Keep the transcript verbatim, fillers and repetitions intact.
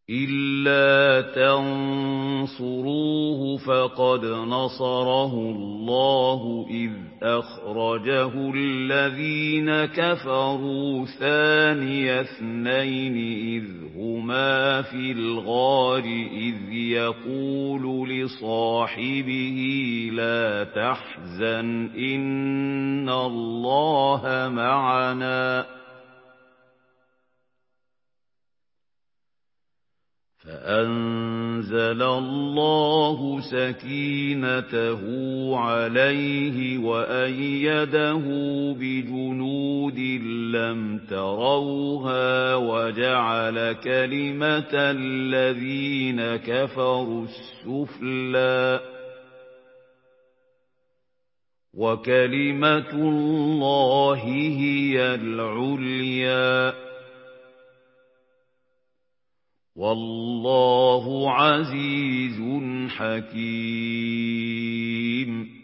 إِلَّا تَنصُرُوهُ فَقَدْ نَصَرَهُ اللَّهُ إِذْ أَخْرَجَهُ الَّذِينَ كَفَرُوا ثَانِيَ اثْنَيْنِ إِذْ هُمَا فِي الْغَارِ إِذْ يَقُولُ لِصَاحِبِهِ لَا تَحْزَنْ إِنَّ اللَّهَ مَعَنَا فَأَنزَلَ اللَّهُ سَكِينَتَهُ عَلَيْهِ وَأَيَّدَهُ بِجُنُودٍ لَّمْ تَرَوْهَا وَجَعَلَ كَلِمَةَ الَّذِينَ كَفَرُوا السُّفْلَىٰ وَكَلِمَةُ اللَّهِ هِيَ الْعُلْيَا وَاللَّهُ عَزِيزٌ حَكِيمٌ